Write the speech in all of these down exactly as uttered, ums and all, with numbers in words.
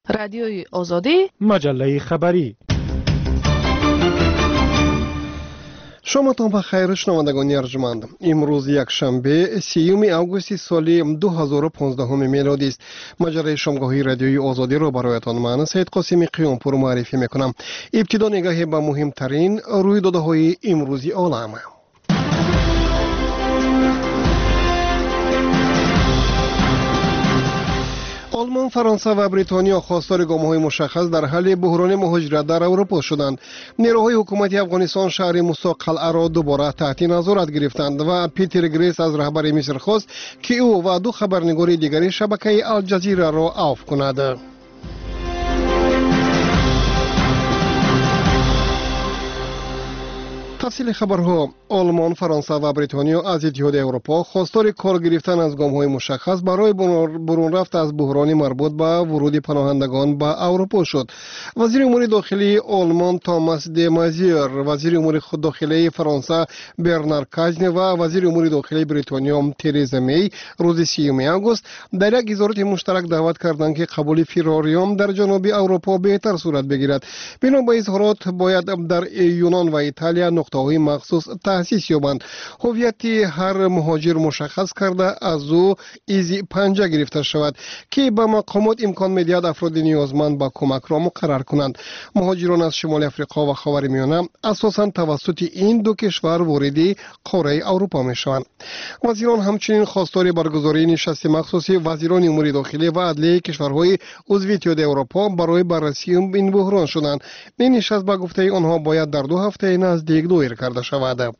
رادیوی آزادی، مجله خبری. شامتان بخیر شنوندگان ارجمند. امروز یک شنبه سیوم آگوست سال دو هزار و پانزده میلادی است. مجله شامگاهی رادیوی آزادی را برایتان من سید قاسمی قیامپور معرفی میکنم. ابتدا نگاهی به مهمترین رویدادهای امروزی عالم. آلمان، فرانسه و بریتانیا خواستار گام‌های مشخص در حل بحران مهاجرت در اروپا شدند. نیروهای حکومتی افغانستان شهر موسی قلعه را دوباره تحت نظارت گرفتند و پیتر گریس از رهبر مصر خواست که او و دو خبرنگار دیگری شبکه الجزیره را عفو کند. تفصیل خبرها. آلمان، فرانسه و بریتانیا از اتحاد اروپا خواستار کار گرفتن از گام‌های مشخص برای برون رفت از بحران مربوط به ورود پناهندگان به اروپا شد. وزیر امور داخلی آلمان تاماس دی مازیر، وزیر امور داخلی فرانسه برنار کازنی و وزیر امور داخلی بریتانیا تریزا می روز سیوم آگوست در یک اظهارات مشترک دعوت کردند که قبول فراریان در جنوب اروپا بهتر صورت بگیرد. بنا به اظهارات باید در یونان و ایتالیا نقطه‌های مخصوص تأسیس یابند. هویت هر مهاجر مشخص کرده از او ایزی پنجه گرفته شود که به مقامات امکان می‌دهد افراد نیازمند به کمک را مقرر کنند. مهاجران از شمال افریقا و خاورمیانه اساساً توسط این دو کشور وارد قاره اروپا می‌شوند. وزیران همچنین خواستار برگزاری نشست مخصوصی وزیران امور داخلی و عدلیه کشورهای عضو اتحاد اروپا برای بررسی این بحران شدند. این نشست به گفته آنها باید در دو هفته نزدیک دایر کرده شود.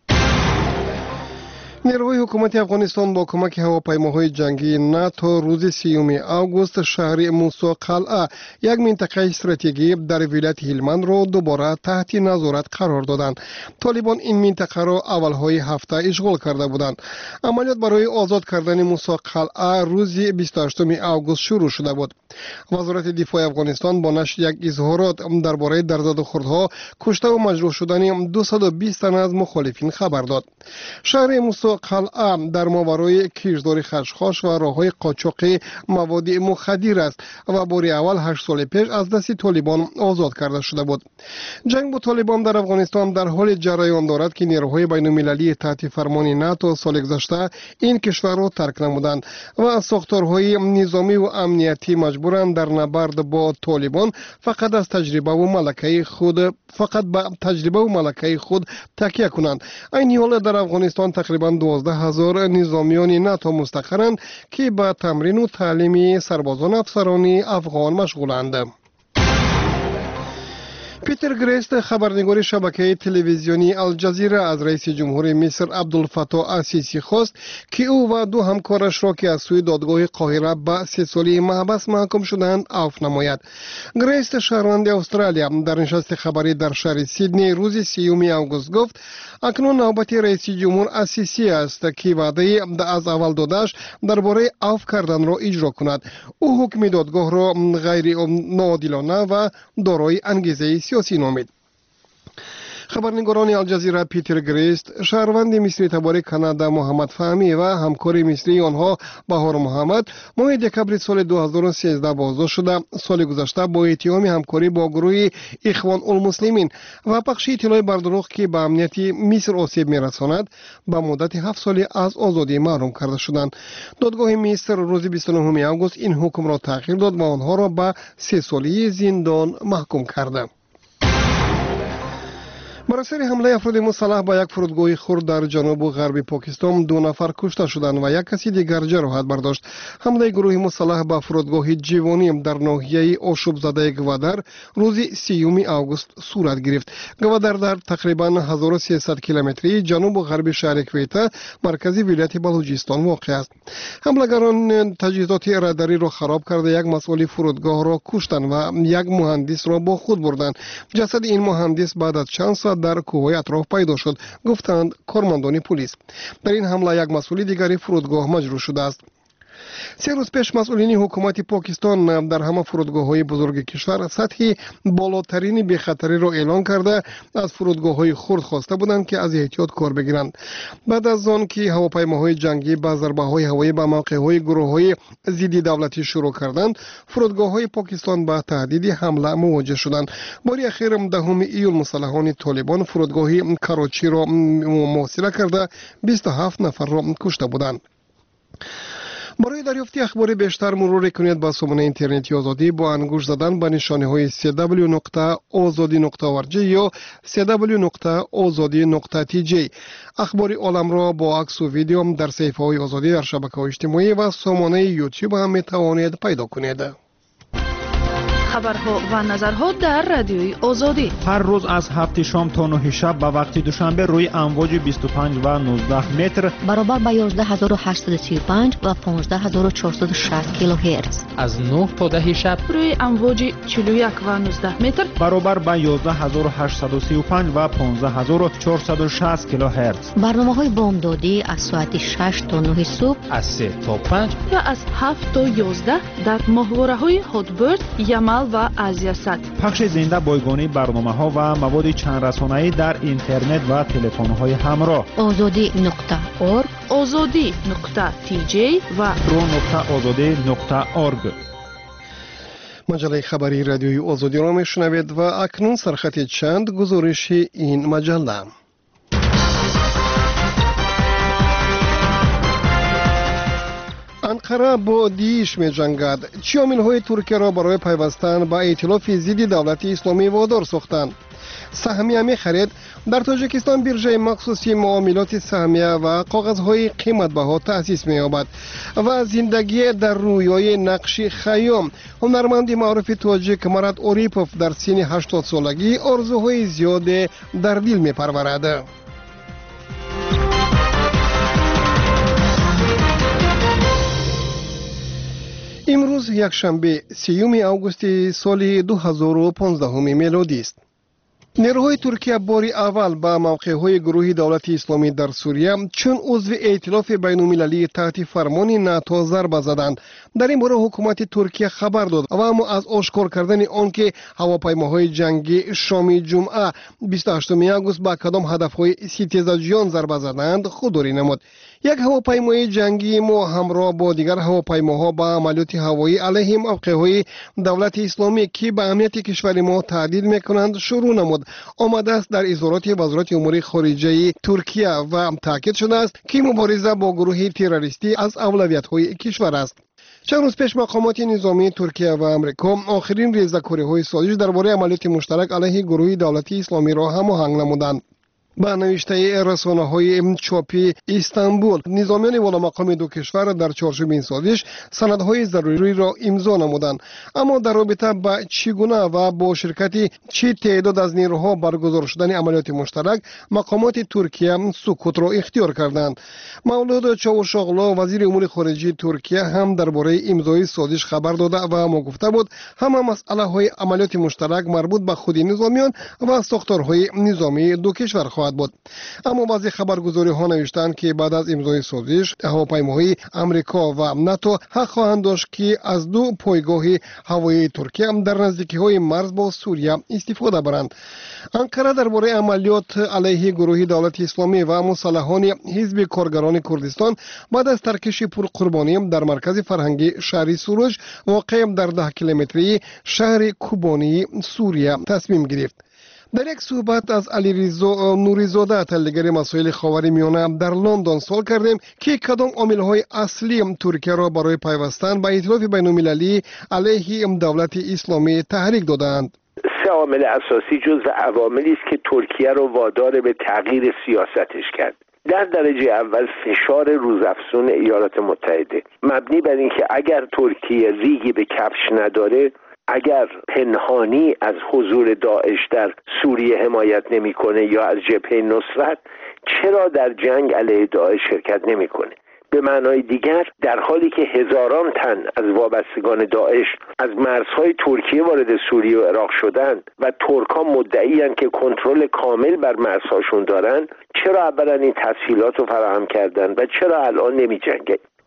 نیروهای حکومت افغانستان با کمک هواپیماهای جنگی ناتو روز سیوم آگوست شهر موسی قلعه، یک منطقه استراتژیکی در ولایت هلمند را دوباره تحت نظارت قرار دادند. طالبان این منطقه را اولهای هفته اشغال کرده بودند. عملیات برای آزاد کردن موسی قلعه روز بیست و هشتم آگوست شروع شده بود. وزارت دفاع افغانستان با نشر یک اظهارات درباره درزد و خوردها، کشته و مجروح شدن دویست و بیست تن از مخالفین خبر داد. شهر موسی قلعه در ماورای کشدار خشخاش و راههای قاچاق مواد مخدر است و بار اول هشت سال پیش از دست طالبان آزاد کرده شده بود. جنگ با طالبان در افغانستان در حال جریان دارد که نیروهای بین المللی تحت فرمان ناتو سال گذشته این کشور را ترک نمودند و از ساختارهای نظامی و امنیتی مجبورند در نبرد با طالبان فقط از تجربه و ملکه خود فقط به تجربه و ملکه خود تکیه کنند. این حال در افغانستان تقریبا دوازده هزار نظامیان ناتو مستقرند که به تمرین و تعلیم سربازان افسران افغان مشغولند. پیتر گریس، خبرنگار شبکه تلویزیونی الجزیره، از رئیس جمهور مصر عبدالفتاح السیسی خواست که او و دو همکارش را که از سوی دادگاه قاهره به سه ساله محبس محکوم شدند عفو نماید. گریس، شهروند استرالیا، در نشست خبری در شهر سیدنی روز سیوم آگوست گفت اکنون نوبت رئیس جمهور السیسی است که وعده از اول دادش درباره عفو کردن را اجرا کند. او حکم دادگاه را غیر ناعادلانه و دارای انگیزه سیاسی نامید. خبرنگاران الجزیره پیتر گریس، شهروند مصری تبار کانادا محمد فهمی و همکار مصری آنها بهار محمد ماه دکبر سال دو هزار و سیزده بازداشت شده. سال گذشته با اتهام همکاری با گروه اخوان المسلمین و پخش اطلاع بر دروغ که به امنیت مصر آسیب میرساند به مدت هفت سال از آزادی محروم کرده شدند. دادگاه مصر روز بیست و نهم آگوست این حکم را تغییر داد و آنها را به سه ساله زندان محکوم کرد. بر اثر حمله افراد مسلح به یک فرودگاه خرد در جنوب و غرب پاکستان دو نفر کشته شدند و یک کسی دیگر جراحت برداشت. حمله گروه مسلح به فرودگاه جیوانی در ناحیه آشوب زده گوادر روز سیوم آگوست صورت گرفت. گوادر در تقریبا هزار و سیصد کیلومتری جنوب و غرب شهر کویتا، مرکزی ولایت بلوچستان واقع است. حملگران تجهیزات راداری را خراب کرده یک مسئول فرودگاه را کشتند و یک مهندس را با خود بردند. جسد این مهندس بعد از چند ساعت در کوه اطراف پیدا شد، گفتند کارمندان پلیس. در این حمله یک مسئول دیگری فرودگاه مجروح شده است. سه روز پیش مسئولین حکومت پاکستان در همه فرودگاه‌های بزرگ کشور سطح بالاترین بی‌خطری را اعلان کرده از فرودگاه‌های خرد خواسته بودند که از احتیاط کار بگیرند. بعد از آن که هواپیماهای جنگی با ضربه‌های هوایی به موقع‌های گروه‌های ضد دولتی شروع کردند، فرودگاه‌های پاکستان با تهدید حمله مواجه شدند. بار اخیر دهم ایول مسلحان طالبان فرودگاه کراچی را محاصره کرده بیست و هفت نفر را کشته بودند. برای دریافت اخبار بیشتر مرور کنید با سامانه اینترنتی آزادی با انگوش زدن به نشانه های سی دبلیو نقطه آزادی نقطه او آر جی یا سی دبلیو نقطه آزادی نقطه تی جی. اخبار عالم را با عکس و ویدیو در صفحه های آزادی در شبکه‌های اجتماعی و سامانه یوتیوب هم می توانید پیدا کنید. خبرها و نظرها در رادیوی آزادی هر روز از هفت شام تا نه شب به وقت دوشنبه روی امواج بیست و پنج و نوزده متر برابر با یازده هزار و هشتصد و سی و پنج و پانزده هزار و چهارصد و شصت کیلوهرتز از نه تا ده شب روی امواج چهل و یک و نوزده متر برابر با یازده هزار و هشتصد و سی و پنج و پانزده هزار و چهارصد و شصت کیلوهرتز. برنامه‌های بامدادی از ساعت شش تا نه صبح، از سه تا پنج و از هفت تا یازده در ماهواره‌های هاتبرد، یمل و آزیاسات. پخش زنده بایگانی برنامه‌ها و مواد چند رسانه‌ای در اینترنت و تلفن‌های همراه. آزادی نقطه اورگ، آزادی نقطه تی جی و رو نقطه آزادی نقطه اورگ. مجله خبری رادیوی آزادی را میشنوید و اکنون سرخط چند گزارش این مجله. انقره با دیش می جنگد. چه عامل‌های ترکیه را برای پیوستن با ائتلاف ضد دولت اسلامی وادار ساختند؟ سهمیه می خرید. در تاجیکستان بیرژه مخصوصی معاملات سهمیه و کاغذهای قیمت بها تأسیس می یابد و زندگی در رویای نقش خیام. هنرمند معروف تاجیک مراد اوریپوف در سن هشتاد سالگی آرزوهای زیاد در دل می پرورد. امروز یک شنبه سیوم آگوست سال دو هزار و پانزده میلادی است. نیروهای ترکیه بار اول به موقعهای گروه دولت اسلامی در سوریه چون عضو ائتلاف بین المللی تحت فرمان ناتو ضربه زدند. در این باره حکومت ترکیه خبر داد و اما از آشکار کردن آنکه هواپیماهای جنگی شام جمعه بیست و هشتم آگوست به کدام هدفهای ستیزجویان ضربه زدند خودداری نمود. یک هواپیمای جنگی ما همراه با دیگر هواپیماها با عملیات هوایی علیه موقعهای دولت اسلامی که به امنیت کشور ما تهدید میکنند شروع نمود. آمده است در اظهارات وزارت امور خارجه ترکیه و تاکید شده است که مبارزه با گروه تروریستی از اولویت‌های کشور است. چند روز پیش مقامات نظامی ترکیه و امریکا آخرین ریزه‌کاری‌های سازش درباره عملیات مشترک علیه گروه دولت اسلامی را هماهنگ نمودند. با نوشته رسانه‌های چاپی استانبول، نظامیان والا مقام دو کشور در چارچوب این سازش سندهای ضروری را امضا نمودند، اما در رابطه با چگونه و با شرکت چه تعداد از نیروها برگزار شدن عملیات مشترک مقامات ترکیه سکوت را اختیار کردند. مولود چاوشاغلو وزیر امور خارجه ترکیه هم درباره امضای سازش خبر داده و ما گفته بود همه مسئله های عملیات مشترک مربوط به خود نظامیان و ساختارهای نظامی دو کشور خواهد بود. اما بعضی خبرگزاری ها نوشتند که بعد از امضای سازش هواپیماهای امریکا و ناتو حق خواهند داشت که از دو پایگاه هوایی ترکیه در نزدیکی های مرز با سوریه استفاده برند. انقره درباره عملیات علیه گروه دولت اسلامی و مسلحان حزب کارگران کردستان بعد از ترکش پرقربانی در مرکز فرهنگی شهر سروش واقع در ده کیلومتری شهر کوبانی سوریه تصمیم گرفت. در یک صحبت از علیرضا نوری‌زاده اتلگر مسائل خاورمیانه در لندن سوال کردیم که کدام عامل‌های اصلی ترکیه را برای پیوستن به ائتلاف بین‌المللی علیه دولت اسلامی تحریک دادند. سه عامل اساسی جزو عواملی است که ترکیه را وادار به تغییر سیاستش کرد. در درجه اول فشار روزافزون ایالات متحده مبنی بر اینکه اگر ترکیه ریگی به کفش نداره، اگر پنهانی از حضور داعش در سوریه حمایت نمیکنه یا از جبهه نصرت، چرا در جنگ علیه داعش شرکت نمیکنه؟ به معنای دیگر در حالی که هزاران تن از وابستگان داعش از مرزهای ترکیه وارد سوریه و عراق شدند و ترک‌ها مدعی‌اند که کنترل کامل بر مرزهاشون دارن، چرا اولا این تسهیلات رو فراهم کردن و چرا الان نمی‌جنگن؟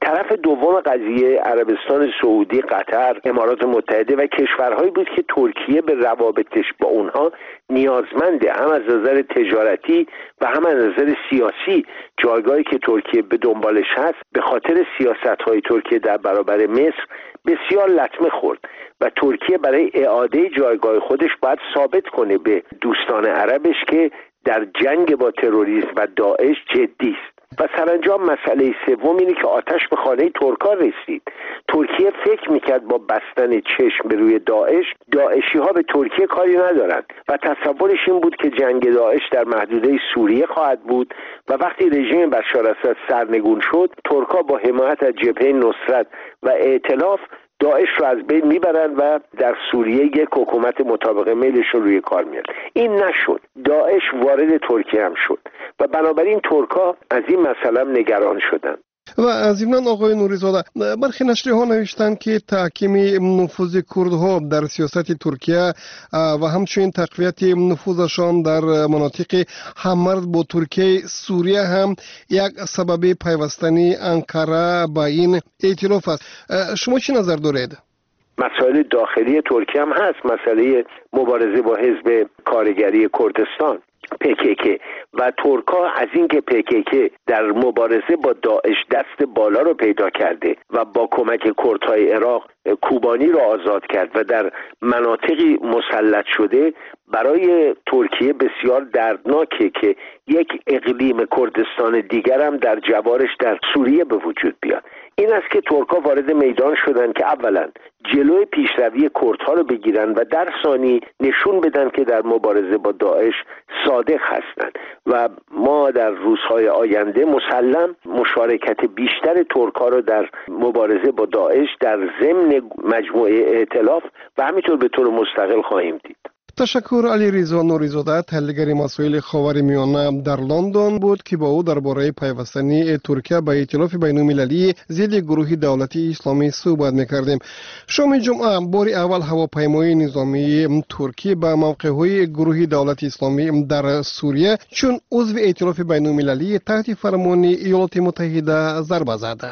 طرف دوم قضیه عربستان سعودی، قطر، امارات متحده و کشورهایی بود که ترکیه به روابطش با اونها نیازمنده، هم از نظر تجارتی و هم از نظر سیاسی. جایگاهی که ترکیه به دنبالش هست به خاطر سیاست‌های ترکیه در برابر مصر بسیار لطمه خورد و ترکیه برای اعاده جایگاه خودش باید ثابت کنه به دوستان عربش که در جنگ با تروریسم و داعش جدی است. و سرانجام مسئله سوم اینه که آتش به خانه ترکا رسید. ترکیه فکر میکرد با بستن چشم به روی داعش، داعشی ها به ترکیه کاری ندارند و تصورش این بود که جنگ داعش در محدوده سوریه خواهد بود و وقتی رژیم بشار اسد سرنگون شد، ترکا با حمایت از جبهه نصرت و ائتلاف داعش رو از بین میبرند و در سوریه یک حکومت مطابق میلش رو روی کار میاد. این نشد. داعش وارد ترکیه هم شد و بنابراین ترکا از این مسئله نگران شدند. و از این آقای نوری‌زاده، برخی نشریه‌ها نوشتند که تحکیم نفوذ کردها در سیاست ترکیه و همچنین تقویت نفوذشان در مناطق هممرز با ترکیه سوریه هم یک سبب پیوستنی انقره با این ائتلاف است. شما چی نظر دارید؟ مسائل داخلی ترکیه هم هست، مسئله مبارزه با حزب کارگری کردستان پی کی کی و ترکا از اینکه پی کی کی در مبارزه با داعش دست بالا رو پیدا کرده و با کمک کردهای عراق کوبانی رو آزاد کرد و در مناطقی مسلط شده، برای ترکیه بسیار دردناکه که یک اقلیم کردستان دیگر هم در جوارش در سوریه به وجود بیاد. این است که ترکا وارد میدان شدن که اولا جلوی پیشروی کردها رو بگیرن و در ثانی نشون بدن که در مبارزه با داعش صادق هستند و ما در روزهای آینده مسلم مشارکت بیشتر ترکا رو در مبارزه با داعش در ضمن مجموعه ائتلاف و همینطور به طور مستقل خواهیم دید. تشکر. علیرضا نوری‌زاده، تحلیلگر مسائل خاورمیانه در لندن بود که با او درباره پیوستنی ترکیه به ائتلاف بین‌المللی ضد گروه دولتی اسلامی صحبت می‌کردیم. شام جمعه بار اول هواپیمای نظامی ترکیه به موقع‌های گروه دولتی اسلامی در سوریه چون عضو ائتلاف بین‌المللی تحت فرمان ایالات متحده ضربه زد.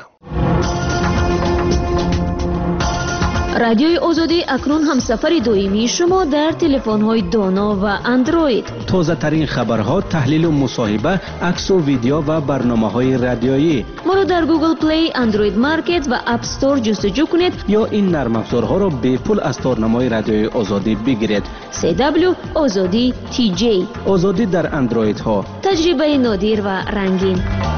رادیوی آزادی اکنون همسفر دویمی شما در تلفن‌های دانا و اندروید. تازه ترین خبرها، تحلیل و مصاحبه، عکس و ویدیو و برنامه‌های رادیویی. ما را در گوگل پلی، اندروید مارکت و اپ استور جستجو کنید یا این نرم افزارها را به پول از تارنمای رادیوی آزادی بگیرید. سی دبلیو آزادی تی جی. آزادی در اندروید ها. تجربه نادر و رنگین.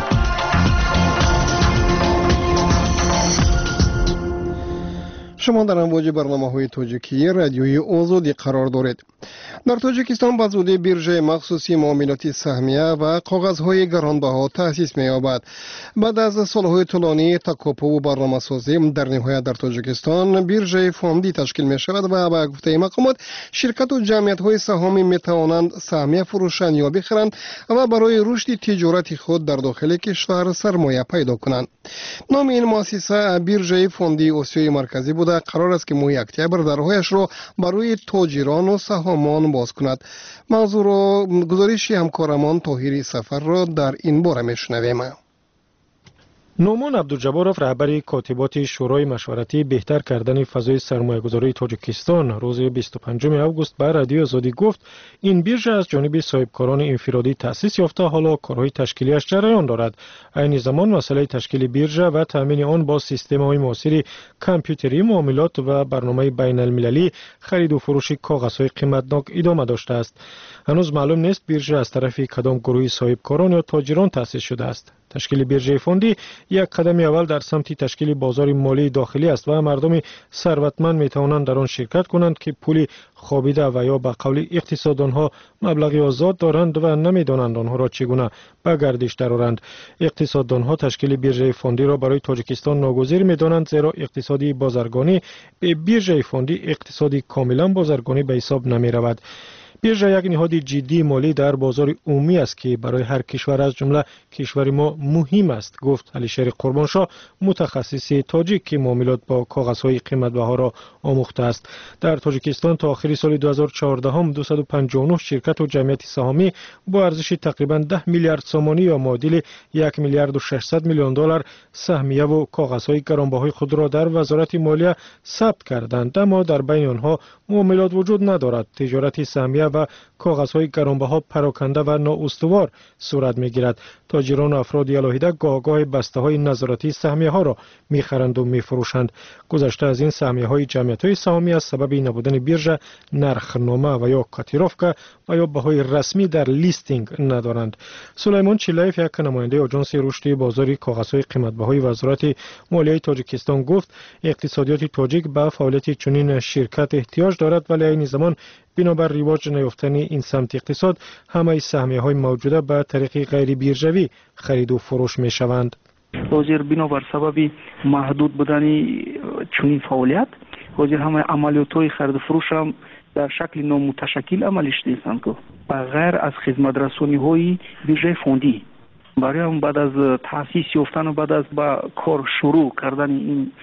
شما در امواج برنامه‌های تاجیکی رادیوی آزادی قرار دارید. در تاجیکستان به زودی بیرژه مخصوصی معاملات سهمیه و کاغذهای گرانبها تأسیس می‌یابد. بعد از سالهای طولانی تکاپو و برنامه‌سازی در نهایت در تاجیکستان بیرژه فوندی تشکیل می‌شود و به گفته مقامات شرکت و جمعیت‌های سهامی می‌توانند سهمیه فروشند یا بخرند و برای رشد تجارت خود در داخل کشور سرمایه پیدا کنند. نام این مؤسسه بیرژه فوندی آسیای مرکزی بود. قرار است که ماه اکتبر درهایش را برای تاجران و سهامان باز کند. موضوع را گزارش همکارمان طاهری سفر را در این باره میشنویم. نومان عبدالجبارов رهبر کاتبات شورای مشورتی بهتر کردن فضای سرمایه‌گذاری تاجیکستان روز بیست و پنجم آگوست به رادیو آزادی گفت این بیرژه از جانب صاحبکاران انفرادی تأسیس یافته، حالا کارهای تشکیلیش جریان دارد. عین زمان مسئله تشکیل بیرژه و تامین آن با سیستم‌های معاصر کامپیوتری، معاملات و برنامه بین‌المللی خرید و فروش کاغذهای قیمتناک ادامه داشته است. هنوز معلوم نیست بیرژه از طرف کدام گروه صاحبکاران یا تاجران تأسیس شده است. تشکیل بیرژه فوندی یک قدم اول در سمت تشکیل بازار مالی داخلی است و مردم ثروتمند می توانند در آن شرکت کنند که پول خوابیده و یا به قول اقتصاددانها مبلغی آزاد دارند و نمیدانند آنها را چگونه به گردش درآورند. اقتصاددانها تشکیل بیرژه فوندی را برای تاجیکستان ناگزیر می دانند، زیرا اقتصادی بازرگانی به بیرژه فوندی اقتصادی کاملا بازرگانی به حساب نمی رود. بیرژه یک نهاد جدی مالی در بازار عمومی است که برای هر کشور از جمله کشور ما مهم است، گفت علیشیر قربانشاه، متخصص تاجیک که معاملات با کاغذهای قیمت‌بها را آموخته است. در تاجیکستان تا آخر سال دو هزار و چهارده هم دویست و پنجاه و نه شرکت و جمعیت سهامی با ارزش تقریبا ده میلیارد سومانی یا معادل یک میلیارد و ششصد میلیون دلار سهمیه و کاغذهای گرانبهای خود را در وزارت مالیه ثبت کردند، اما در بین آنها معاملات وجود ندارد. تجارت سهمیه و کاغذهای گرانبها پراکنده و نااستوار صورت میگیرد. تاجران و افراد علاهیده گاه بسته‌های نظارتی سهمیه ها را میخرند و میفروشند. گذشته از این سهمیه های جمعیت های سهامی از سبب نبودن بیرژه نرخنامه و یا کاتیروفکا و یا بهای رسمی در لیستینگ ندارند. سلیمان چیلایف، یک نماینده آژانس رشد بازار کاغذهای قیمت‌بهای وزارت مالیه تاجیکستان، گفت اقتصادیات تاجیک به فعالیت چنین شرکت احتیاج دارد، ولی این زمان بنابر رواج نیافتن این سمت اقتصاد همه سهمیه های موجوده به طریق غیر بیرژوی خرید و فروش می شوند. حاضر بنابر سبب محدود بودن چنین فعالیت حاضر همه عملیات های خرید و فروش هم در شکل نامتشکل عملش نیستند که بغیر از خدمت رسانی های بیرژه فوندی برای هم بعد از تاسیس یافتن و بعد از با کار شروع کردن این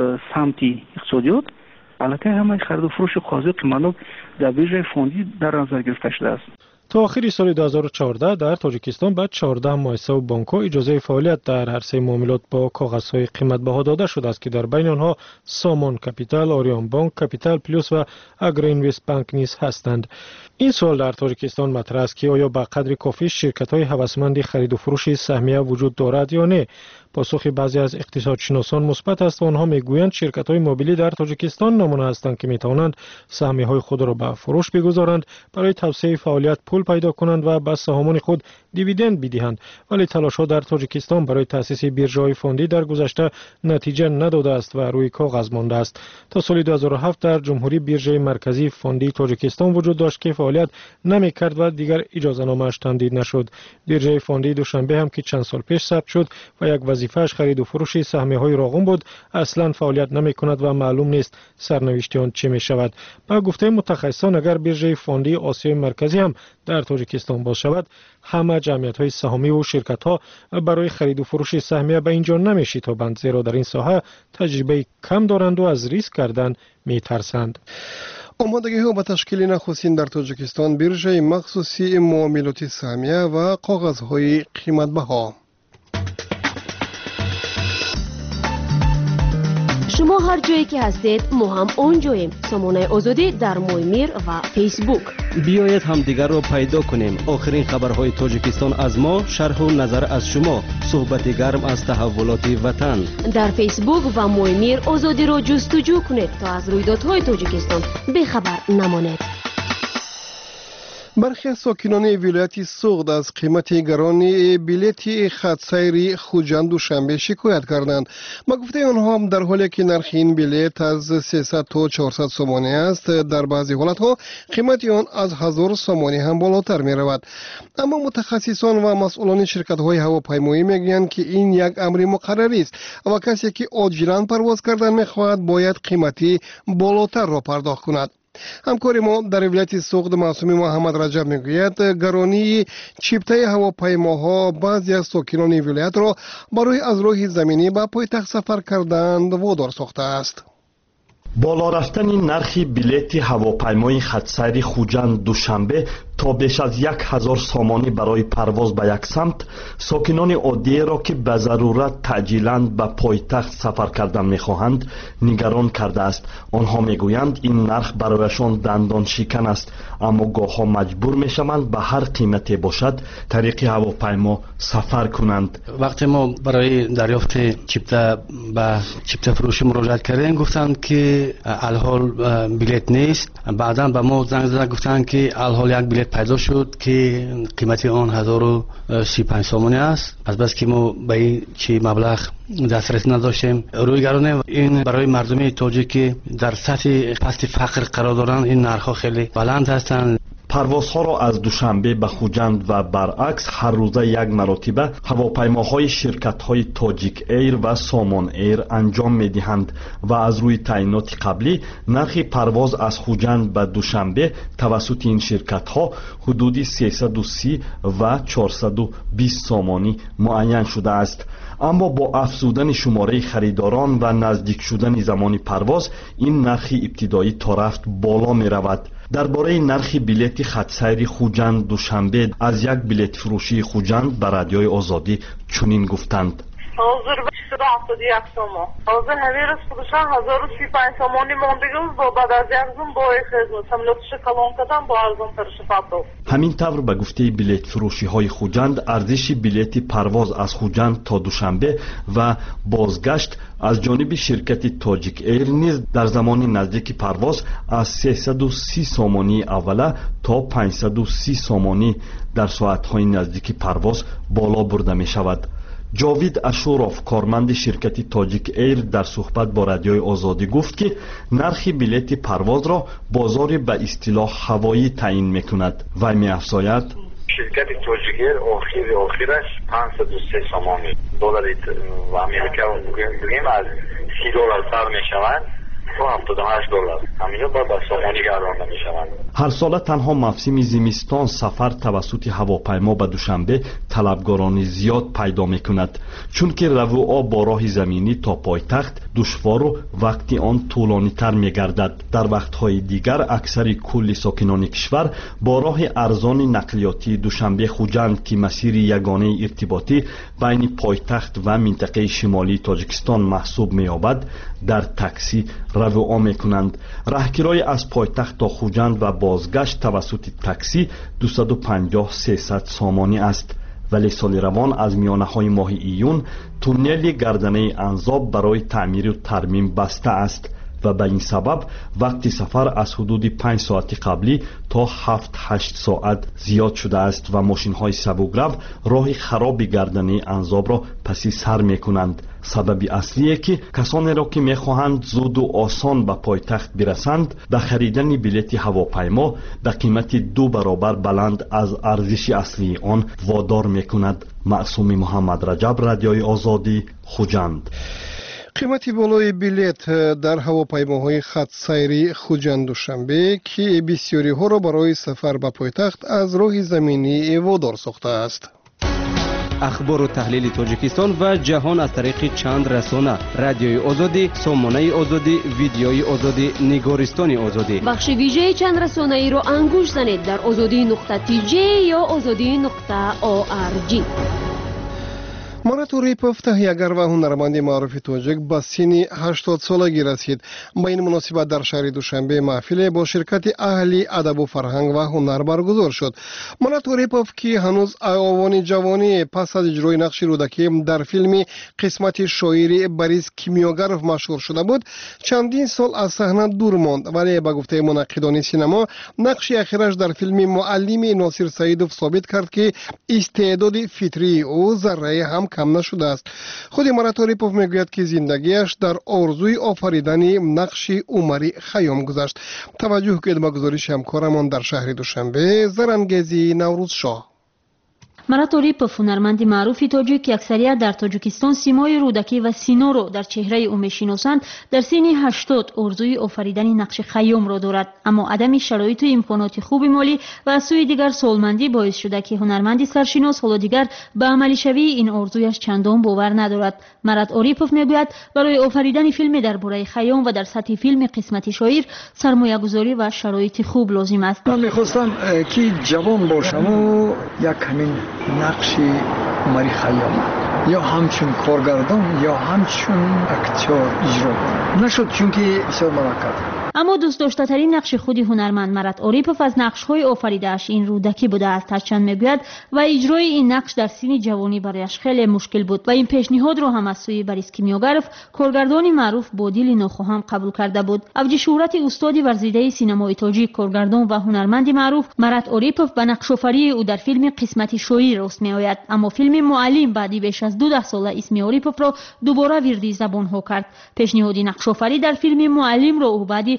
سمتی اقتصادیات البته همه خرید و فروش کاغذ قیمت‌ها در بیرژه فوندی در نظر گرفته شده است. تا آخر سال دو هزار و چهارده در تاجیکستان بعد چهارده مؤسسه و بانک‌ها اجازه فعالیت در عرصه معاملات با کاغذهای قیمت‌بها داده شده است که در بین آنها سامان کپیتال، آریان بانک، کپیتال پلوس و اگری اینوست بانک نیز هستند. این سوال در تاجیکستان مطرح است که آیا به قدر کافی شرکت‌های هوسمند خرید و فروش سهمیه وجود دارد یا نه. پاسخ بعضی از اقتصادشناسان مثبت است و آنها میگویند شرکت‌های موبیلی در تاجیکستان نمونه هستند که میتوانند سهمیه‌های خود را به فروش بگذارند، برای توسعه فعالیت پول پیدا کنند و به سهامان خود دیویدند بدهند، ولی تلاش‌ها در تاجیکستان برای تأسیس بیرژه‌های فوندی در گذشته نتیجه نداده است و روی کاغذ مانده است. تا سال دو هزار و هفت در جمهوری بیرژه مرکزی فوندی تاجیکستان وجود داشت که فعالیت نمی‌کرد و دیگر اجازه‌نامه‌اش تمدید نشد. بیرژه فوندی دوشنبه هم که چند سال پیش ثبت شد و یک وظیفه‌اش خرید و فروش سهمیه‌های راغون بود، اصلاً فعالیت نمی‌کند و معلوم نیست سرنوشت آن چه می‌شود. با گفته متخصصان اگر بیرژه فوندی آسیای مرکزی هم در تاجیکستان باز شود، همه جمعیت‌های سهامی و شرکت‌ها برای خرید و فروش سهمیه به اینجا نمی‌شتابند، زیرا در این ساحه تجربه کم دارند و از ریسک کردن می‌ترسند. آمادگی ها به تشکیل نخستین در تاجیکستان بیرژه مخصوصی معاملات سهمیه و کاغذهای قیمت‌بها. شما هر جایی که هستید ما هم اونجاییم. سامانه آزادی در مویمیر و فیسبوک. بیایید همدیگر را پیدا کنیم. آخرین خبرهای تاجیکستان از ما، شرح و نظر از شما، صحبت گرم از تحولات وطن. در فیسبوک و مویمیر آزادی را جستجو کنید تا از رویدادهای تاجیکستان بخبر نمانید. برخی از ساکنان ولایت سوغد از قیمت گران بلیط خط سیر خوجند دوشنبه شکایت کردند. با گفته آنها هم در حالی که نرخ این بلیط از سیصد تا چهارصد سومانی است، در بعضی حالتها قیمت آن از هزار سومانی هم بالاتر می رود. اما متخصصان و مسئولان شرکت های هواپیمایی میگویند که این یک امر مقرری است و کسی که عاجلا پرواز کردن میخواهد باید قیمتی بالاتر را پرداخت کند. همکار ما در ولایت سوغد معصومی محمد رجب میگوید گرانی چیپته هواپیماها بعضی از ساکنان ولایت را برای از راه زمینی به پایتخت سفر کردند وادار ساخته است. بالا رفتن نرخ بلیط هواپیمای خطسیر خوجند دوشنبه تا بیش از یک هزار سامانی برای پرواز به یک سمت ساکنان عادی را که به ضرورت تعجیلاً به پایتخت سفر کردن میخواهند نگران کرده است. آنها میگویند این نرخ برایشان دندان شکن است، اما گاه‌ها مجبور میشوند به هر قیمتی باشد طریق هواپیما سفر کنند. وقتی ما برای دریافت چیپته به چیپته فروشی مراجعه کردیم گفتند که الحال بلیط نیست. بعدا به ما زنگ زدن گفتند که الحال یک بلیط پیدا شد که قیمت آن هزار و سی و پنج سومانی است. از بس که ما به این چی مبلغ دسترسی نداشتیم. روی گرانه این برای مردم تاجیک که در سطح پست فقر قرار دارند این نرخ خیلی بلند هستند. парвозҳоро аз душанбе ба хуҷанд ва баръакс ҳар рӯза як маротиба ҳавопаймоҳои ширкатҳои тоҷик эйр ва сомон эйр анҷом медиҳанд ва аз рӯи таъиноти қаблӣ нархи парвоз аз хуҷанд ба душанбе тавассути ин ширкатҳо ҳудуди сесаду си ва чорсаду бист сомонӣ муайян шудааст. аммо бо афзудани шумораи харидорон ва наздик шудани замони парвоз ин нархи ибтидоӣ то рафт боло меравад. дар бораи нархи билети хатсайри хуҷанд душанбе аз як билетфурӯшии хуҷанд ба радиои озодӣ чунин гуфтанд: ҳозир чиста ҳафтоду як сомо. ҳозир ҳамин рӯз фурӯшан ҳазору си панҷ сомони мондагиз бо баъд аз як зум бо хизмат самолётиша калон кадан бо арзонтариша фабдо. ҳамин тавр ба гуфтаи билетфурӯшиҳои хуҷанд арзиши билети парвоз аз хуҷанд то душанбе ва бозгашт аз ҷониби ширкати тоҷик эйр низ дар замони наздики парвоз аз сесаду си сомонии аввала то панҷсаду си сомонӣ дар соатҳои наздики парвоз боло бурда мешавад. ҷовид ашуров, корманди ширкати тоҷик эйр, дар суҳбат бо радиои озодӣ гуфт ки нархи билети парвозро бозори ба истилоҳ ҳавоӣ таъин мекунад. вай меафзояд: ширкати тоҷик эйр охири охираш панҷсаду се сомони доллари америка бигем аз си доллар сар мешаванд то ҳафтоду ҳашт доллар. ҳамино ба ба сомонӣ гардонда мешаванд. ҳарсола танҳо мавсими зимистон сафар тавассути ҳавопаймо ба душанбе талабгорони зиёд пайдо мекунад, чунки равуо бо роҳи заминӣ то пойтахт душвору вақти он тӯлонитар мегардад. дар вақтҳои дигар аксари кулли сокинони кишвар бо роҳи арзони нақлиётии душанбе хуҷанд ки масири ягонаи иртиботӣ байни пойтахт ва минтақаи шимолии тоҷикистон маҳсуб меёбад, дар такси равуо мекунанд. раҳгирои аз пойтахт то хуҷанд ва бозгашт тавассути такси дусаду панҷоҳ сесад сомонӣ аст. вале соли равон аз миёнаҳои моҳи июн туннели гарданаи анзоб барои таъмиру тармим баста аст ва ба ин сабаб вақти сафар аз ҳудуди панҷ соати қаблӣ то ҳафт ҳашт соат зиёд шудааст ва мошинҳои сабукрав роҳи хароби гарданаи анзобро паси сар мекунанд. сабаби аслие ки касонеро ки мехоҳанд зуду осон ба пойтахт бирасанд ба харидани билети ҳавопаймо ба қимати ду баробар баланд аз арзиши аслии он водор мекунад. маъсуми муҳаммадраҷаб, радиои озодӣ, хуҷанд. қимати болои билет дар ҳавопаймоҳои хатсайри хуҷанд-душанбе ки бисёриҳоро барои сафар ба пойтахт аз роҳи заминӣ водор сохтааст. ахбору таҳлили тоҷикистон ва ҷаҳон аз тариқи чанд расона: радиои озодӣ, сомонаи озодӣ, видеои озодӣ, нигористони озодӣ. бахши вижеи чанд расонаиро ангуш занед дар озодӣ нуқта ти ҷе ё озодӣ нуқта о ар ҷи. Марат Орипов, таҳиягар ва ҳунарманди маъруфи тоҷик, ба синни ҳаштод солагӣ расид. ба ин муносибат дар шаҳри Душанбе маҳфиле бо ширкати аҳли адабу фарҳанг ва ҳунар баргузор шуд. Марат Орипов, ки ҳанӯз овони ҷавонӣ пас аз иҷрои нақши рӯдакӣ дар филми «Қисмати шоири» Борис Кимёгаров машҳур шуда буд, чандин сол аз саҳна дур монд, вале ба гуфтаи мунаққидони синемо нақши ахираш дар филми «Муаллими» Носир Саидов собит кард, ки истеъдоди фитрии ӯ зарраи ҳам кам нашудааст. худи Марат Орипов мегӯяд, ки зиндагиаш дар орзуи офаридани нақши Умари Хайём гузашт. таваҷҷӯҳ кунед ба гузориши ҳамкорамон дар шаҳри Душанбе, Зарангези Наврӯзшоҳ. Марат Орипов, ҳунарманди маъруфи тоҷик ки аксарият дар Тоҷикистон симои рӯдакӣ ва синоро дар чеҳраи ӯ мешиносанд, дар синни ҳаштод орзуи офаридани нақши Хайёмро дорад. аммо адами шароиту имконоти хуби молӣ ва аз сӯи дигар солмандӣ боис шуда, ки ҳунарманди саршинос ҳоло дигар ба амалишавии ин орзуяш чандон бовар надорад. Марат Орипов мегӯяд, барои офаридани филме дар бораи Хайём ва дар сатҳи филми «Қисмати шоир» сармоягузорӣ ва шароити хуб лозим аст. ман мехостам ки ҷавон бошаму як ҳамин нақши Умари Хайём ё ҳамчун коргардон ё ҳамчун актёр иҷро кунам. нашуд, чунки бисёр мана кард. аммо дӯстдоштатарин нақши худи ҳунарманд Марат Орипов аз нақшҳои офаридааш ин рӯдакӣ будааст. ҳарчанд мегӯяд ва иҷрои ин нақш дар синни ҷавонӣ барояш хеле мушкил буд ва ин пешниҳодро ҳам аз сӯи Борис Кимёгаров, коргардони маъруф, бо дили нохоҳам қабул карда буд. авҷи шӯҳрати устоди варзидаи синамои тоҷик, коргардон ва ҳунарманди маъруф Марат Орипов ба нақшофарии ӯ дар филми «Қисмати шоир» рост меояд. аммо филми «Муаллим» баъди беш аз ду даҳ сола исми Ориповро дубора вирди забонҳо кард. пешниҳоди нақшофарӣ дар филми «Муаллим»ро ӯ баъди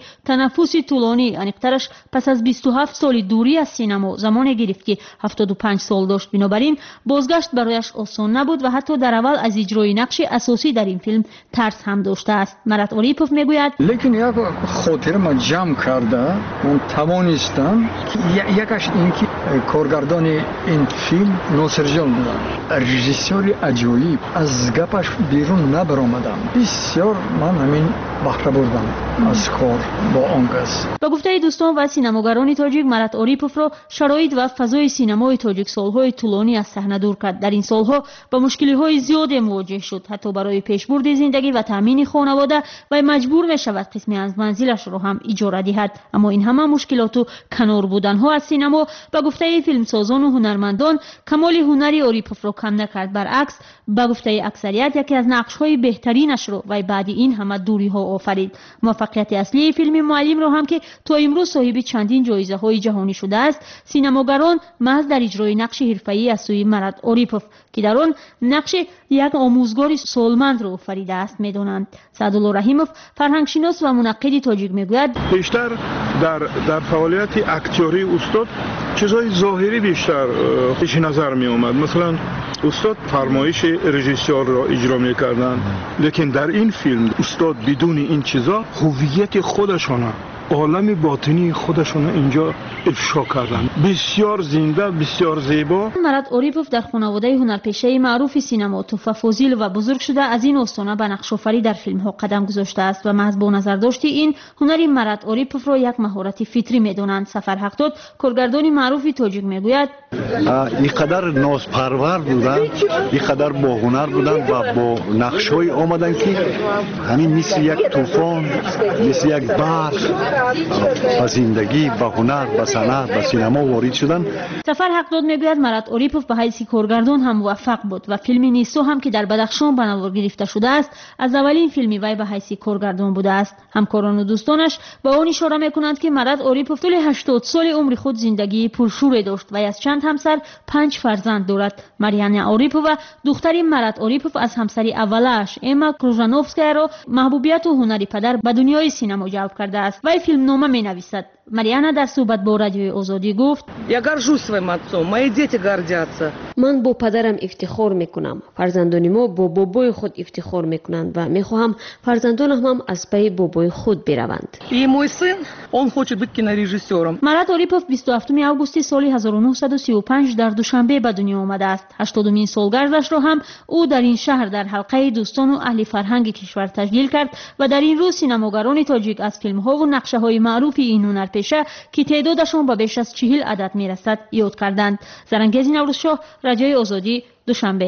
تنفسی طولانی انیقترش پس از بیست و هفت سال دوری از سینما زمانی گرفت که هفتاد و پنج سال داشت. بنابراین بازگشت برایش آسان نبود و حتی در اول از اجرای نقش اساسی در این فیلم ترس هم داشته است. مرات اوریپوف میگوید لیکن یک خاطر ما جمع کرده اون توانستم یکش اینکه کارگردان این فیلم ناصر جان بودن، رژیسور عجیب، از گپش بیرون نبرآمدم. بسیار من همین بهره بردم از کار با آنگز. با گفته دوستان و سینماگران تاجیک، مرات اوریپوف را شرایط و فضای سینمای تاجیک سالهای طولانی از صحنه دور کرد. در این سالها با مشکل‌های زیادی مواجه شد. حتی برای پیشبرد زندگی و تامین خانواده و مجبور می‌شود قسمی از منزلش را هم اجاره دهد. اما این همه مشکلات و کنار بودن‌ها از سینما با گفته فیلمسازان و هنرمندان کمال هنری اوریپوف را کم نکرد. برعکس با گفته اکثریت یکی از نقش‌های بهترینش را و بعد این همه دوری‌ها آفرید. موفقیت اصلی فیلم معلم را هم که تا امروز صاحب چندین جایزه‌های جهانی شده است، سینماگران محض در اجرای نقش حرفه‌ای از سوی مرات اوریپوف که در آن نقش یک آموزگار سالمند را آفریده است می‌دانند. سعدالله رحیموف فرهنگشناس و منقد تاجیک میگوید بیشتر در در فعالیت اکتوری استاد چیزای ظاهری بیشتر پیش نظر می اومد. مثلا استاد فرمایش رژیسور را اجرا می‌کردند، لیکن در این فیلم استاد بدون این چیزا هویت خودشون، عالم باطنی خودشون اینجا افشا کردن. بسیار زنده، بسیار زیبا. مرات اوریپوف در خانواده هنرپیشه معروف سینما توفا فوزیل و بزرگ شده از این آستانه به نقش‌آفری در فیلم‌ها قدم گذاشته است و محض با نظر داشتی این هنری مرات اوریپوف را یک مهارت فطری می‌دانند. سفر حقداد کارگردان معروف تاجیک میگوید اینقدر نازپرور بودن، اینقدر با هنر بودن و با نقش‌های آمدن که همین مثل یک طوفان، مثل یک برق با زندگی، با هنر، با صنعت، با سینما وارد شدن. سفر حقداد میگوید مرات اوریپوف به حیث کارگردان هم موفق بود و فیلم نیسو هم که در بدخشان به نوار گرفته شده است از اولین فیلمی وی به حیث کارگردان بوده است. همکاران و دوستانش به آن اشاره میکنند که مرات اوریپوف طول هشتاد سال عمر خود زندگی پرشور داشت و از چند همسر پنج فرزند دارد. ماریانا اوریپووا دختری مرات اوریپوف از همسر اولش اما کروژانوفسکیا را محبوبیت و هنری پدر به دنیای سینما جلب کرده است. وی فیلمنامه می نویسد. ماریانا در صحبت با رادیوی آزادی گفت Я горжусь своим отцом, мои дети гордятся. من با پدرم افتخار میکنم. فرزندان ما با بابای خود افتخار میکنند و میخواهم فرزندانم هم از پی بابای خود بروند. И мой сын, он хочет быть кинорежиссером. مرات اوریپوف بیست و هفتم آگوست سال هزار و نهصد و سی و پنج در دوشنبه به دنیا آمده است. هشتادمین سالگردش را هم او در این شهر در حلقه دوستان و اهل فرهنگ کشور تشکیل کرد و در این روز سینماگران تاجیک از فیلم‌ها و نقشه‌های معروف این هنرپیشه که تعدادشان به بیش از چهل عدد میرسد یاد کردند. زرنگیز نوروزشاه، رادیوی آزادی، دوشنبه.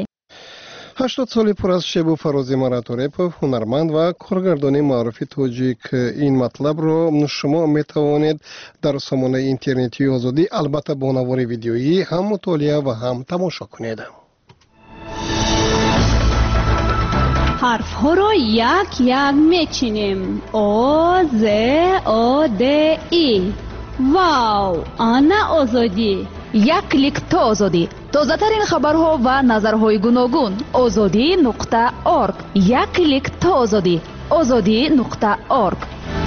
هشتاد سال پر از شب و فراز مرات اوریپوف هنرمند و کارگردان معروف تاجیک. این مطلب رو شما می توانید در سامانه اینترنتی آزادی البته با نوار ویدیویی هم مطالعه و هم تماشا کنید. حرف ها را یک یک میچینیم. آ ز آ د ای. واو، آنا آزادی. یک کلیک تا آزادی. تازه ترین خبرها و نظرهای گوناگون. آزادی نقطه ارگ. یک کلیک تا آزادی. آزادی نقطه ارگ.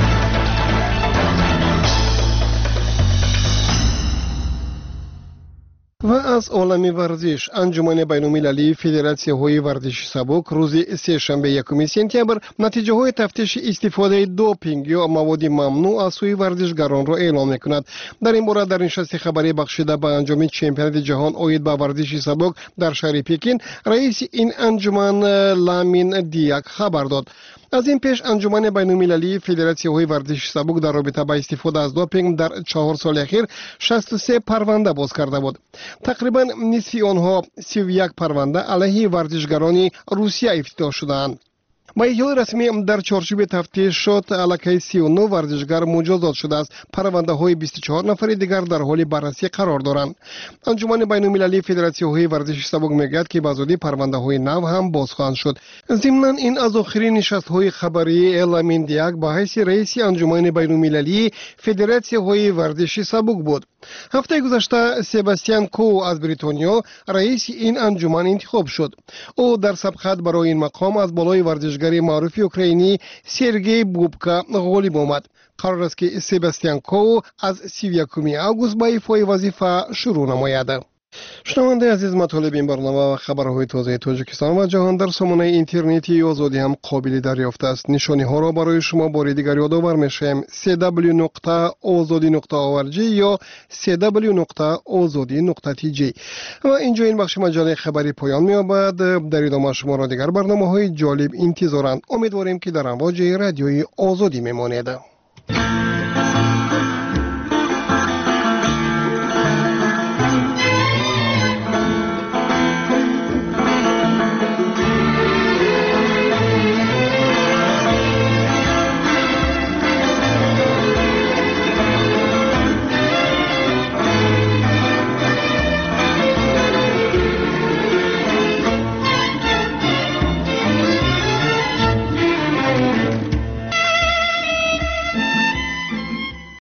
و از عالم ورزش، انجمن بین‌المللی فدراسی‌های ورزش سبک روز سه‌شنبه یکم سپتامبر نتیجه‌های تفتیش استفاده دوپینگ یا مواد ممنوع از سوی ورزشگران را اعلام می‌کند. در این باره در نشست خبری بخشیده به انجام چمپیونات جهان عاید به ورزش سبک در شهر پکین، رئیس این انجمن لامین دیاک خبر داد. از این پیش انجمن بین‌المللی فدراسی‌های ورزش سبک در رابطه با استفاده از دوپینگ در چهار سال اخیر شصت و سه پرونده باز کرده بود. تقریبا نصف آنها سی و یک پرونده علیه ورزشگران روسیه افتتاح شدند. با احیای رسمی در چارچوب تفتیش شد علاقه سی و نه ورزشگر مجازات شده است. پرونده های بیست و چهار نفر دیگر در حال بررسی قرار دارند. انجمن بین‌المللی فدراسی‌های ورزش سبک میگوید که به زودی پرونده های نو هم باز خواهند شد. ضمناً این از آخرین نشست های خبری لامین دیاک به حیث رئیس انجمن بین‌المللی فدراسی‌های ورزش سبک بود. هفته گذشته سباستیان کو از بریتانیا رئیس این انجمن انتخاب شد. او در سبقت برای این مقام از بالای ورزشگر معروف اوکراینی سرگئی بوبکا غالب آمد. قرار است که سباستیان کو از سی و یکم آگوست با ایفای وظیفه شروع نماید. شنونده عزیز، مطالب این برنامه و خبرهای تازه تاجیکستان و جهان در سامانه اینترنتی آزادی هم قابل دریافت است. نشانی ها را برای شما بار دیگر یادآور می‌شویم: سی دبلیو نقطه آزادی نقطه اورگ یا سی دبلیو نقطه آزادی نقطه تی جی. و اینجا این بخش مجله خبری پایان می‌یابد. در ادامه شما را دیگر برنامه‌های جالب انتظارند. امیدواریم که در امواج رادیوی آزادی میمانید.